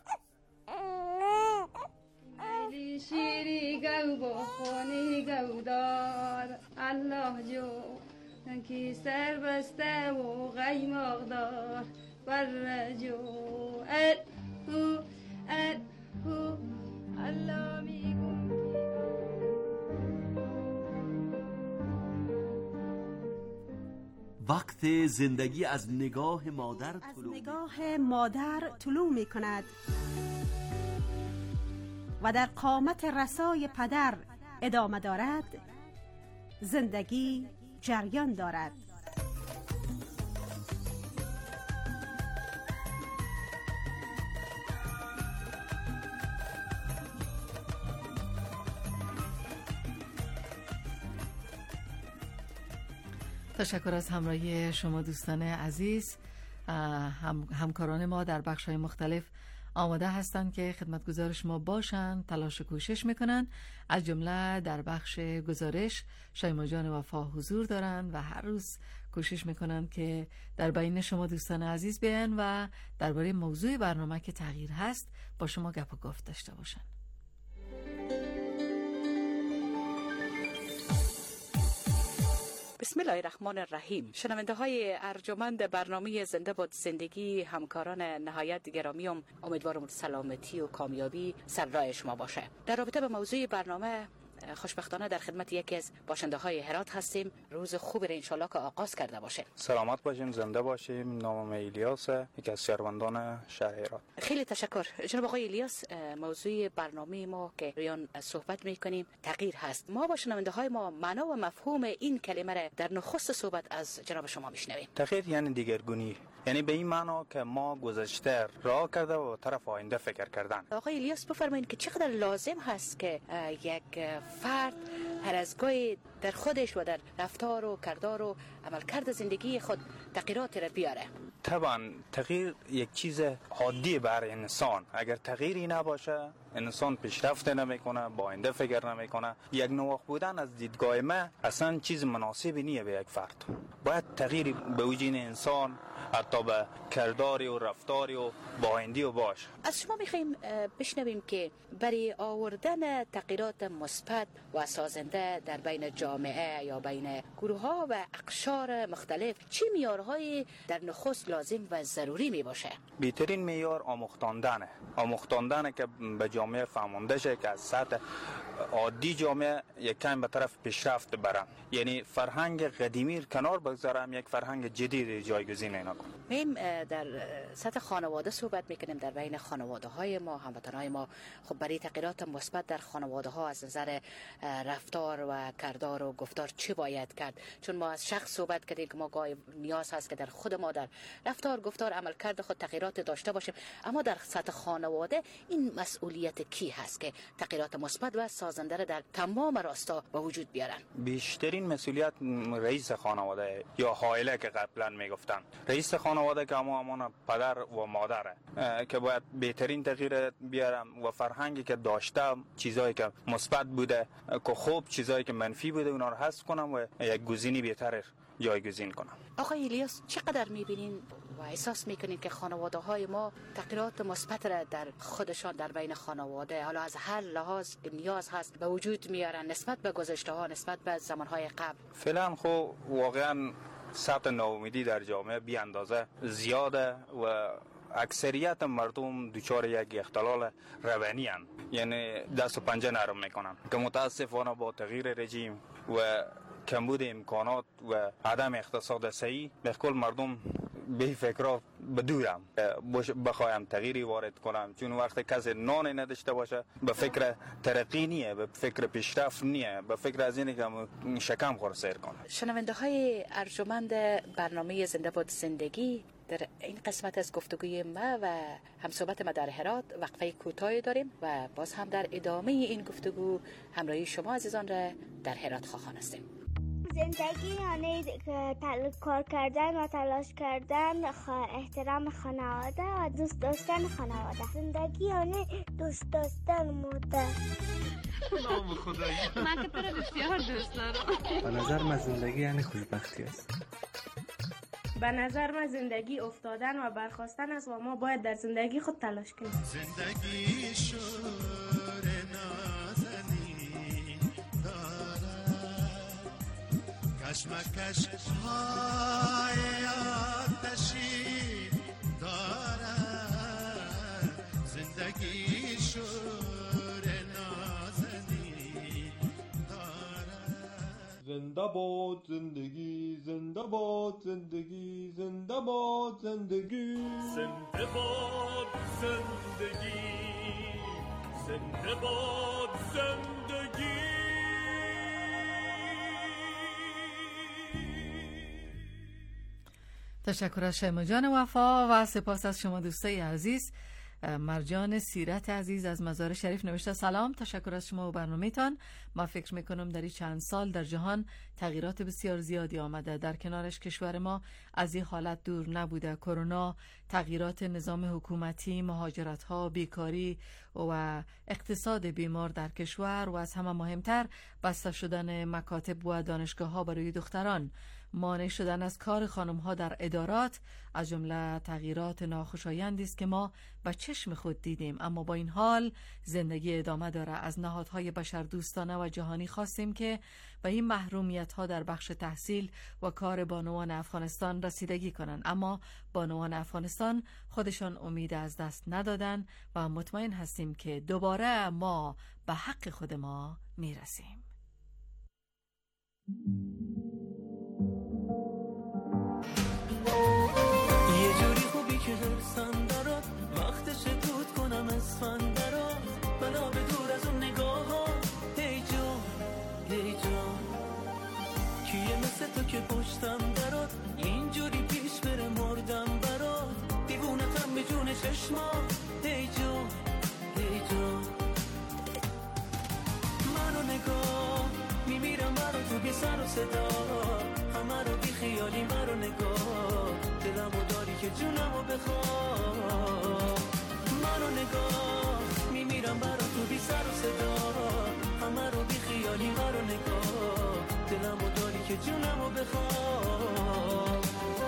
علی شیری گو بخونی گو دار الله جو کی سر بسته و غیماغ دار بر جو الله میگو. وقت زندگی از نگاه مادر طلوع می کند و در قامت رسای پدر ادامه دارد. زندگی جریان دارد. تشکر از همراهی شما دوستان عزیز. همکاران ما در بخش‌های مختلف آماده هستند که خدمتگزار شما باشند، تلاش و کوشش میکنن. از جمله در بخش گزارش شایما جان وفا حضور دارند و هر روز کوشش میکنن که در بین شما دوستان عزیز بیان و درباره موضوع برنامه که تغییر هست با شما گپ و گفت داشته باشن. بسم الله الرحمن الرحیم. شنونده های ارجمند برنامه زنده باد زندگی، همکاران نهایت گرامیم، امیدوارم سلامتی و کامیابی سر راه شما باشه. در رابطه به موضوع برنامه خوشبختانه در خدمت یکی از باشنده های هرات هستیم. روز خوبی را انشالله که آغاز کرده باشه. سلامت باشیم، زنده باشیم. نامم الیاس، یکی از شهروندان شهر هرات. خیلی تشکر جناب آقای الیاس. موضوع برنامه ما که رویان صحبت میکنیم تغییر هست. ما با شنونده های ما معنا و مفهوم این کلمه را در نخست صحبت از جناب شما میشنویم. تغییر یعنی دیگرگونی، یعنی به این معنا که ما گذشته راه کرده و طرف آینده فکر کردن. آقای الیاس بفرمایید که چقدر لازم هست که یک فرد هر از گاهی در خودش و در رفتار و کردار و عملکرد زندگی خود تغییراتی را بیاره؟ طبعا تغییر یک چیز عادی برای انسان. اگر تغییری نباشه انسان پیشرفت نمیکنه، با آینده فکر نمیکنه. یک نوع بودن از دیدگاه من اصلا چیز مناسبی نیه به یک فرد. باید تغییری به وجود انسان، حتی به کرداری و رفتاری و با آینده و باشه. از شما میخوایم بشنویم که برای آوردن تغییرات مثبت و سازنده در بین جامعه یا بین گروه ها و اقشار مختلف چه معیارهایی در نخست لازم و ضروری می باشه؟ بهترین معیار آموختاندنه. آموختاندنه که به جامعه فهمانده شه که از سطح عادی جامعه یک کم به طرف پیشرفت برن، یعنی فرهنگ قدیمی کنار بگذارم، یک فرهنگ جدید جایگزین اینا کنم. میم در سطح خانواده صحبت میکنیم، در بین خانواده های ما، هموطنان ما. خب برای تغییرات مثبت در خانواده ها از نظر رفتار و کردار و گفتار چه باید کرد؟ چون ما از شخص صحبت کردیم که ما گاهی نیاز هست که در خود ما در رفتار، گفتار، عملکرد خود تغییرات داشته باشیم، اما در سطح خانواده این مسئولیت مسئولیت کی هست که تغییرات مثبت و سازنده را در تمام راستا به وجود بیارن؟ بیشترین مسئولیت رئیس خانواده یا عائله که قبلا میگفتن. رئیس خانواده که همان پدر و مادره که باید بهترین تغییر بیارم و فرهنگی که داشتم، چیزایی که مثبت بوده که خوب، چیزایی که منفی بوده اونا رو حذف کنم و یک گزینه بهتر جایگزین کنم. آقای الیاس، چقدر میبینین و احساس میکنین که خانواده های ما تغییرات مثبت را در خودشان در بین خانواده حالا از هر لحاظ نیاز هست به وجود میارن نسبت به گذشته ها، نسبت به زمان های قبل؟ فعلا خب واقعا سطح ناامیدی در جامعه بی اندازه زیاده و اکثریت مردم دچار یک اختلال روانی اند، یعنی دست و پنجه نرم میکنن که متاسفانه با تغییر رژیم و کمبود امکانات و عدم اقتصاد صحیح به کل مردم به فکر بدورم بخوایم تغییری وارد کنم، چون وقتی کسی نان نداشته باشه به فکر ترقی نیه، به فکر پیشرفت نیه، به فکر از اینه که شکم خور سیر کنه. شنونده های ارجمند برنامه زنده باد زندگی، در این قسمت از گفتگوی ما و همصحبت ما در هرات وقفه کوتاهی داریم و باز هم در ادامه این گفتگو همراهی شما عزیزان را در هرات خواهان هستیم. زندگی یعنی کار کردن و تلاش کردن، احترام خانواده و دوست داشتن خانواده. زندگی یعنی دوست داشتن مادر. نام خدایی من که تو رو بسیار دوست دارم. به نظر من زندگی یعنی خوشبختی است. به نظر من زندگی افتادن و برخاستن است و ما باید در زندگی خود تلاش کنیم. زندگی شور نازنی دارد، کشمکش های آتشی دارد. زندگی شور نازنی دارد. زنده باد زندگی، زنده باد زندگی، زنده باد زندگی، زنده باد زندگی، زنده باد زندگی. تشکر از شیما جان وفا و سپاس از شما دوستای عزیز. مرجان سیرت عزیز از مزار شریف نوشته سلام، تشکر از شما و برنامه‌تان. ما فکر میکنم در این چند سال در جهان تغییرات بسیار زیادی آمده، در کنارش کشور ما از این حالت دور نبوده. کرونا، تغییرات نظام حکومتی، مهاجرت ها، بیکاری و اقتصاد بیمار در کشور و از همه مهمتر بسته شدن مکاتب و دانشگاه ها برای دختران، مانع شدن از کار خانم ها در ادارات، از جمله تغییرات ناخوشایندی است که ما به چشم خود دیدیم. اما با این حال زندگی ادامه داره. از نهادهای بشردوستانه و جهانی خواستیم که به این محرومیت ها در بخش تحصیل و کار بانوان افغانستان رسیدگی کنند، اما بانوان افغانستان خودشان امید از دست ندادن و مطمئن هستیم که دوباره ما به حق خود ما میرسیم. یه جوری خوبی که هرسم برات، وقتش دود کنم اسفند برات، بلا به دور از اون نگاه ها. هی جان هی جان، کیه مثل تو که پشتم برات، اینجوری پیش بره مردم برات، دیوونتم به جون چشما. هی جان هی جان، منو نگاه میمیرم برات تو بی سر و صدا، همه رو بی خیالی منو نگاه، دلمو داری که جونمو بخواه. منو نگاه میمیرم برات تو بی سر و صدا، همه رو بی خیالی منو نگاه، دلمو داری که جونمو بخواه.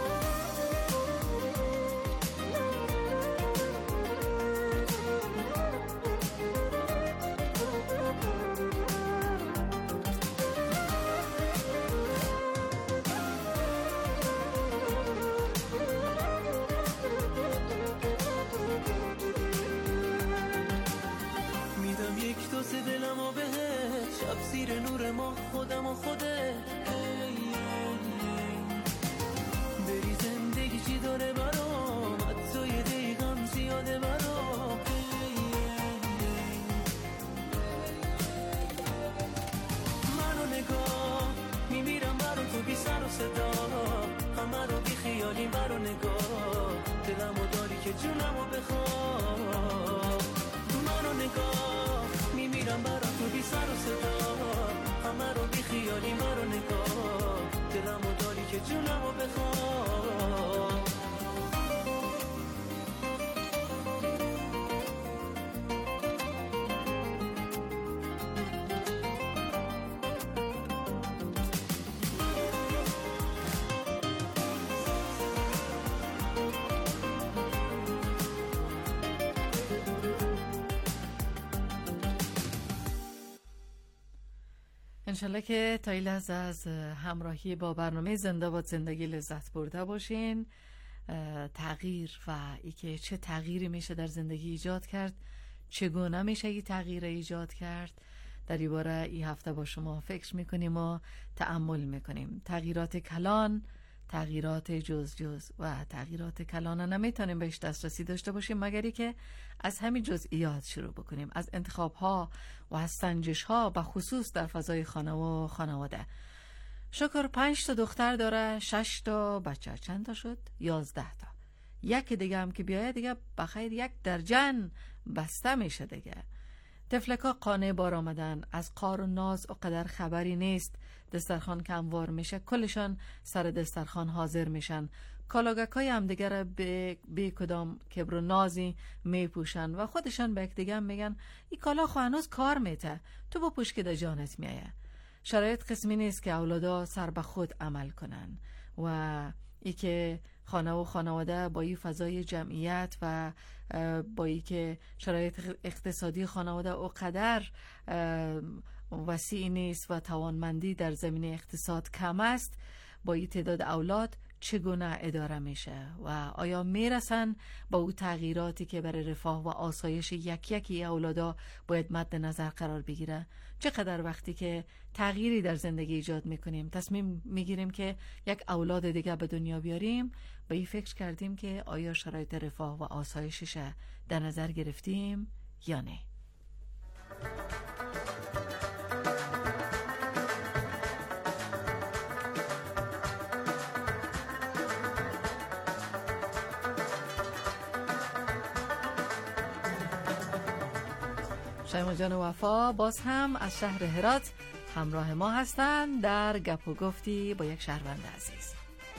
دلمو بهت، شب زیر نور ما خودم و خوده. بری زندگی چی داره برام، حتی یه دقیقم زیاده برام. منو نگاه میمیرم برام تو بی سر و صدا، همه رو بی خیالی برو نگاه، دلمو داری که جونمو بخواه. منو نگاه سر و صدا همه رو بی خیالی مرو نگاه دلمو داری که جونمو بخواه انشالله که تا این لحظه از همراهی با برنامه زنده باد زندگی لذت برده باشین. تغییر و ای که چه تغییری میشه در زندگی ایجاد کرد، چگونه میشه این تغییر ایجاد کرد، در این باره این هفته با شما فکر میکنیم و تأمل میکنیم. تغییرات کلان، تغییرات جز و تغییرات کلان نمیتونیم بهش دسترسی داشته باشیم مگری که از همین جزئیات شروع بکنیم، از انتخاب ها و از سنجش ها، به خصوص در فضای خانه و خانواده. شکر 5 تا دختر داره، 6 تا بچه. چند تا شد؟ 11 تا. یک دیگه هم که بیاید دیگه بخیر 1 درجن بسته میشه دیگه. تفلکا قانع بار آمدن، از قار و ناز و قدر خبری نیست. دسترخوان که هموار میشه کلشان سر دسترخوان حاضر میشن. کالاگکای هم دیگر به کدام کبر و نازی میپوشن و خودشان به یک دیگه میگن این کالا خو هنوز کار میته، تو بپوش که در جانت میایه. شرایط قسمی نیست که اولادا سر به خود عمل کنن و ای که خانه و خانواده با این فضای جمعیت و با این که شرایط اقتصادی خانواده و قدر وسیع نیست و توانمندی در زمینه اقتصاد کم است، با این تعداد اولاد چگونه اداره میشه و آیا میرسن با او تغییراتی که برای رفاه و آسایش یکی اولادا باید مد نظر قرار بگیره؟ چقدر وقتی که تغییری در زندگی ایجاد میکنیم، تصمیم میگیریم که یک اولاد دیگه به دنیا بیاریم، به این فکر کردیم که آیا شرایط رفاه و آسایشش در نظر گرفتیم یا نه؟ شایما جان وفا باز هم از شهر هرات همراه ما هستند در گپ و گفتی با یک شهروند عزیز.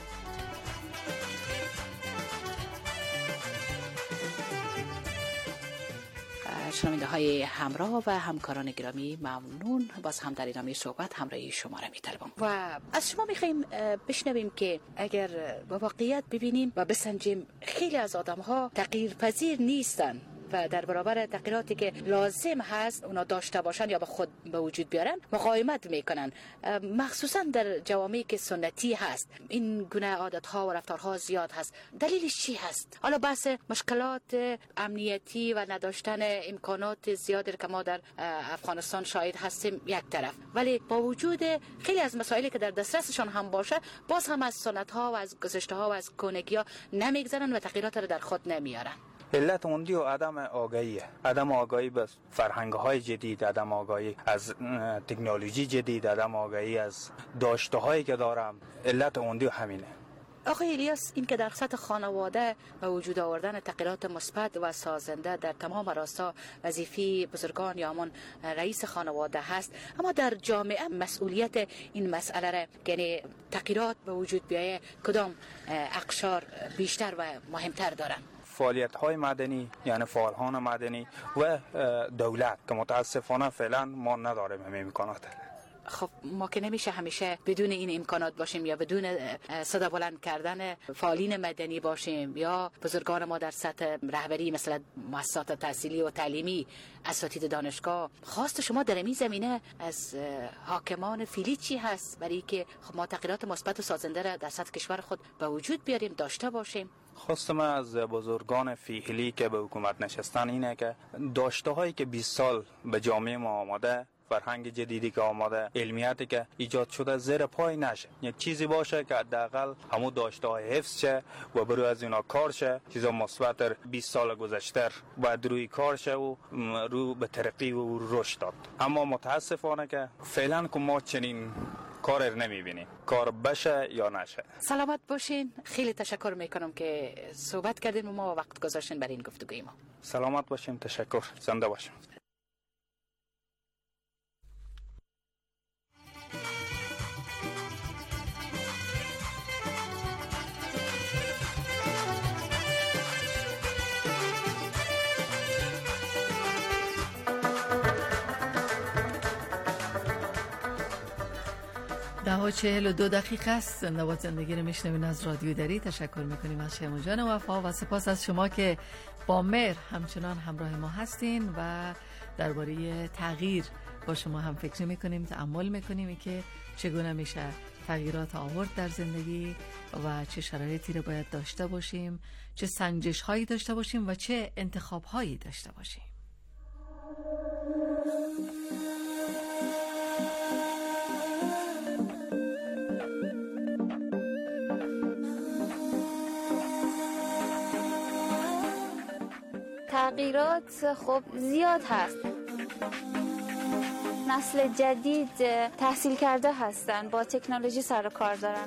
شنونده های همراه و همکاران گرامی، ممنون باز هم در ادامه صحبت همراهی شما را می‌طلبم و از شما می‌خوایم بشنویم که اگر با واقعیت ببینیم و بسنجیم، خیلی از آدم‌ها تغییر پذیر نیستن و در برابر تغییراتی که لازم هست اونا داشته باشن یا به خود به وجود بیارن مقاومت میکنن، مخصوصا در جوامعی که سنتی هست. این گونه عادت‌ها و رفتارها زیاد هست. دلیلش چی هست؟ حالا بحث مشکلات امنیتی و نداشتن امکانات زیادی که ما در افغانستان شاهد هستیم یک طرف، ولی با وجود خیلی از مسائلی که در دسترسشان هم باشه، باز هم از سنت‌ها و از گذشته‌ها و از کهنگی‌ها نمیگذرن و تغییرات را در خود نمیارن. علت اوندی و عدم آگاهیه، عدم آگاهی به فرهنگ‌های جدید، عدم آگاهی از تکنولوژی جدید، عدم آگاهی از داشته‌هایی که دارم. علت اوندی و همینه. آقای الیاس، این که در سطح خانواده به وجود آوردن تغییرات مثبت و سازنده در تمام راستا وظیفه بزرگان یا همون رئیس خانواده هست، اما در جامعه مسئولیت این مسئله را، یعنی تغییرات به وجود بیایه، کدام اقشار بیشتر و مهمتر دارن؟ فعالیت‌های مدنی، یعنی فعالان مدنی و دولت که متاسفانه فعلا ما نداریم همین امکانات. خب ما که نمیشه همیشه بدون این امکانات باشیم یا بدون صدا بلند کردن فعالین مدنی باشیم یا بزرگان ما در سطح رهبری مثلا مؤسسات تحصیلی و تعلیمی، اساتید دانشگاه. خواست شما در این زمینه از حاکمان فعلی چی هست برای که خب ما تغییرات مثبت و سازنده را در سطح کشور خود به وجود بیاریم، داشته باشیم؟ خواستم از بزرگان فعلی که به حکومت نشستن اینه که داشته هایی که 20 سال به جامعه ما آماده، فرهنگ جدیدی که آماده، علمیتی که ایجاد شده زیر پای نشه. یک چیزی باشه که حداقل همو داشته های حفظ شه و برای از اینا کار شه. چیزا مثبت در 20 سال گذشته باید روی کار شه و رو به ترقی و رشد داد. اما متاسفانه که فعلا که ما چنین کار نمیبینیم، کار بشه یا نشه. سلامت باشین. خیلی تشکر میکنم که صحبت کردین و ما وقت گذاشتین برای این گفتگوی ما. سلامت باشین. تشکر. زنده باشین. 10:42 است. زنده‌باد زندگی رو میشنوین از رادیو دری. تشکر میکنیم از شیما جان وفا و سپاس از شما که با مهر همچنان همراه ما هستین و درباره تغییر با شما هم فکر میکنیم، تأمل میکنیم که چگونه میشه تغییرات آورد در زندگی و چه شرایطی رو باید داشته باشیم، چه سنجش هایی داشته باشیم و چه انتخاب هایی داشته باشیم. تغییرات خب زیاد هست. نسل جدید تحصیل کرده هستن، با تکنولوژی سر و کار دارن.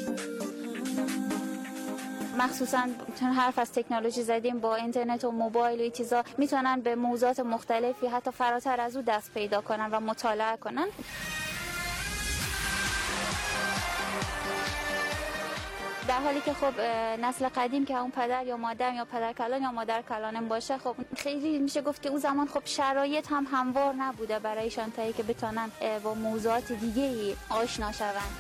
مخصوصا چون حرف از تکنولوژی زدیم، با اینترنت و موبایل و این چیزا میتونن به موضوعات مختلفی حتی فراتر از او دست پیدا کنن و مطالعه کنن. در حالی که خب نسل قدیم که اون پدر یا مادر یا پدر کلان یا مادر کلانم باشه، خب خیلی میشه گفت که اون زمان خب شرایط هم هموار نبوده برایشان تا که بتونن با موضوعات دیگه‌ای آشنا شوند.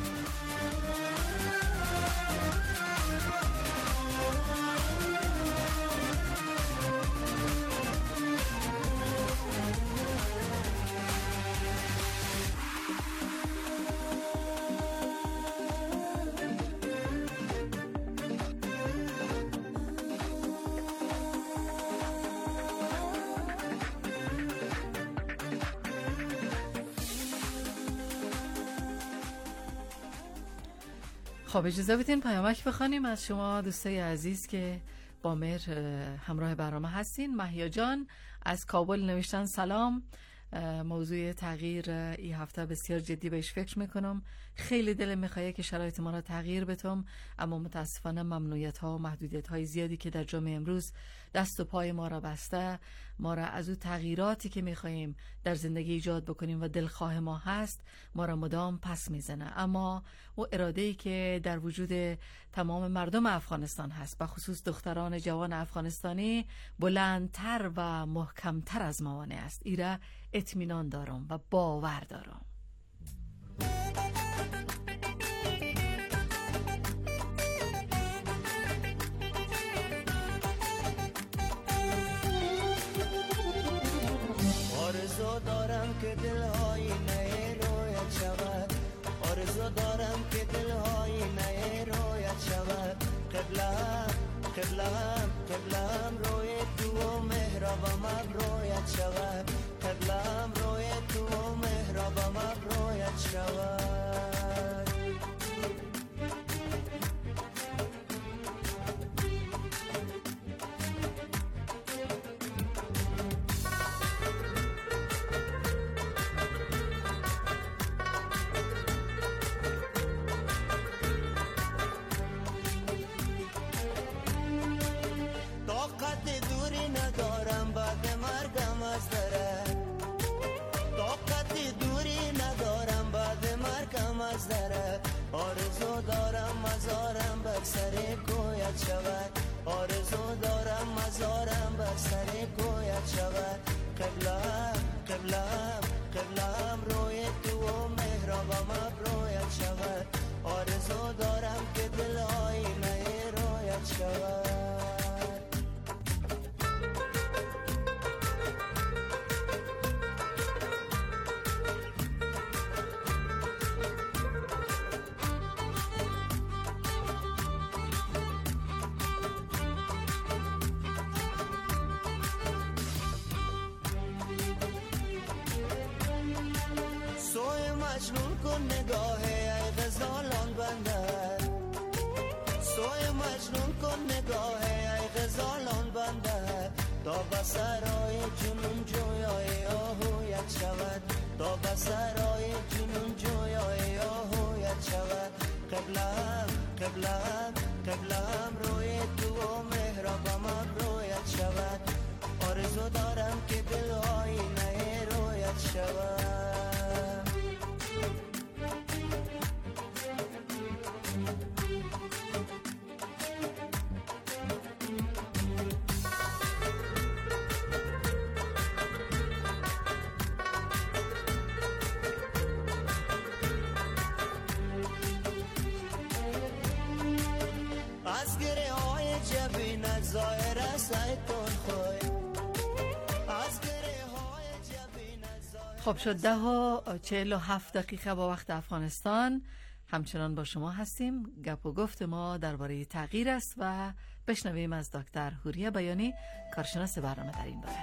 خب اجازه بدین پیامک بخوانیم از شما دوستای عزیز که با مهر همراه برنامه هستین. محیا جان از کابل نوشتن سلام، موضوع تغییر این هفته بسیار جدی بهش فکر میکنم. خیلی دلم میخواد که شرایط ما را تغییر بدم، اما متاسفانه ممنوعیت ها و محدودیت های زیادی که در جامعه امروز دست و پای ما را بسته، ما را از او تغییراتی که میخواهیم در زندگی ایجاد بکنیم و دلخواه ما هست ما را مدام پس میزنه. اما او اراده‌ای که در وجود تمام مردم افغانستان هست، به خصوص دختران جوان افغانستانی، بلندتر و محکمتر از موانع است. ایره اطمینان دارم و باور دارم. آرزو دارم که دلهای نهی رویت شود، آرزو دارم که دلهای نهی رویت شود. قبلم روی تو و مهربم رویت شود، قبلم روی تو و مهربم رویت شود. آرزو دارم مزارم بر سر کویت شود، آرزو دارم مزارم بر سر کویت شود. قبلم روی تو و مهربم رویت شود، آرزو دارم که دلهای نهی رویت شود. مجنون کن نگاه ای غزالان بندر، سوی مجنون کن نگاه ای غزالان بندر. تا بسرای جنون جویای آهویت شود، تا بسرای جنون جویای آهویت شود. قبلم روی تو و مهربم رویت شود، آرزو دارم که دلهای نهی رویت شود. خب شد 10:47 با وقت افغانستان. همچنان با شما هستیم. گپ و گفت ما درباره تغییر است و بشنویم از دکتر حوریه بیانی، کارشناس برنامه در این باره.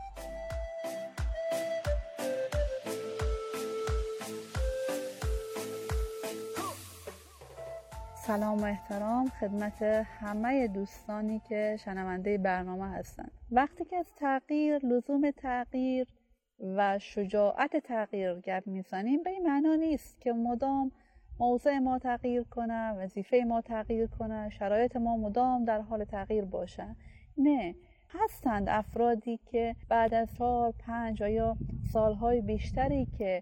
سلام و احترام خدمت همه دوستانی که شنونده برنامه هستند. وقتی که از تغییر، لزوم تغییر و شجاعت تغییر گپ میزنیم، به این معنا نیست که مدام موضوع ما تغییر کنه، وظیفه ما تغییر کنه، شرایط ما مدام در حال تغییر باشه. نه، هستند افرادی که بعد از 4-5 یا سالهای بیشتری که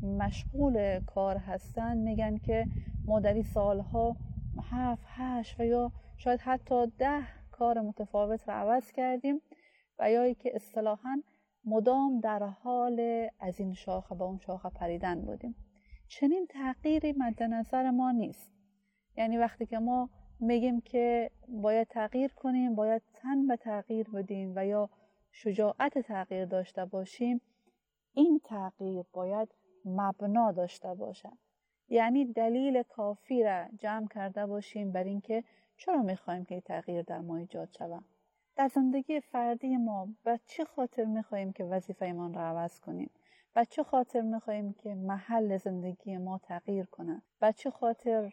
مشغول کار هستند میگن که ما در این سالها 7-8 و یا شاید حتی 10 کار متفاوت رو عوض کردیم و یا که اصطلاحاً مدام در حال از این شاخه به اون شاخه پریدن بودیم. چنین تغییری مد نظر ما نیست. یعنی وقتی که ما میگیم که باید تغییر کنیم، باید تن به تغییر بدیم و یا شجاعت تغییر داشته باشیم، این تغییر باید مبنا داشته باشه. یعنی دلیل کافی را جمع کرده باشیم بر این که چرا میخوایم که تغییر در ما ایجاد شود. در زندگی فردی ما به چه خاطر میخوایم که وظیفه‌مان را عوض کنیم؟ به چه خاطر میخوایم که محل زندگی ما تغییر کنه؟ به چه خاطر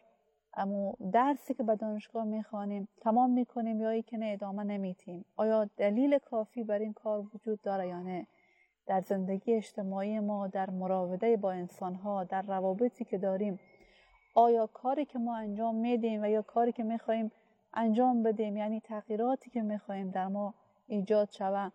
درسی که به دانشگاه میخوانیم تمام میکنیم یا ای که نه ادامه نمیتیم؟ آیا دلیل کافی بر این کار وجود داره یا نه؟ در زندگی اجتماعی ما، در مراوده با انسانها، در روابطی که داریم، آیا کاری که ما انجام میدیم و یا کاری که میخوایم انجام بدیم، یعنی تغییراتی که میخوایم در ما ایجاد شود،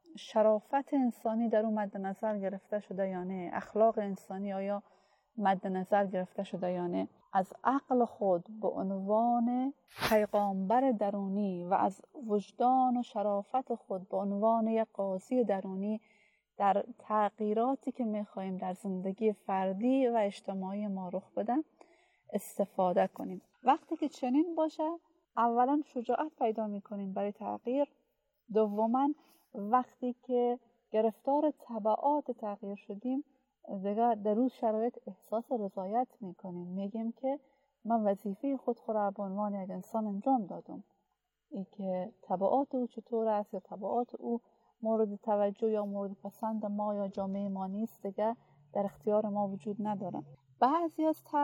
شرافت انسانی در اون مد نظر گرفته شده یا نه؟ اخلاق انسانی آیا مد نظر گرفته شده یا نه؟ از عقل خود به عنوان پیغامبر درونی و از وجدان و شرافت خود به عنوان یک قاضی درونی در تغییراتی که میخوایم در زندگی فردی و اجتماعی ما رخ بدن استفاده کنیم. وقتی که چنین باشه، اولا شجاعت پیدا میکنیم برای تغییر. دوما وقتی که گرفتار تبعات تغییر شدیم، دیگه در روز شرایط احساس رضایت میکنیم، میگیم که من وظیفه خود را به عنوان یک انسان انجام دادم. ای که تبعات او چطور است یا تبعات او مورد توجه یا مورد پسند ما یا جامعه ما نیست، دیگه در اختیار ما وجود نداره. بعضی از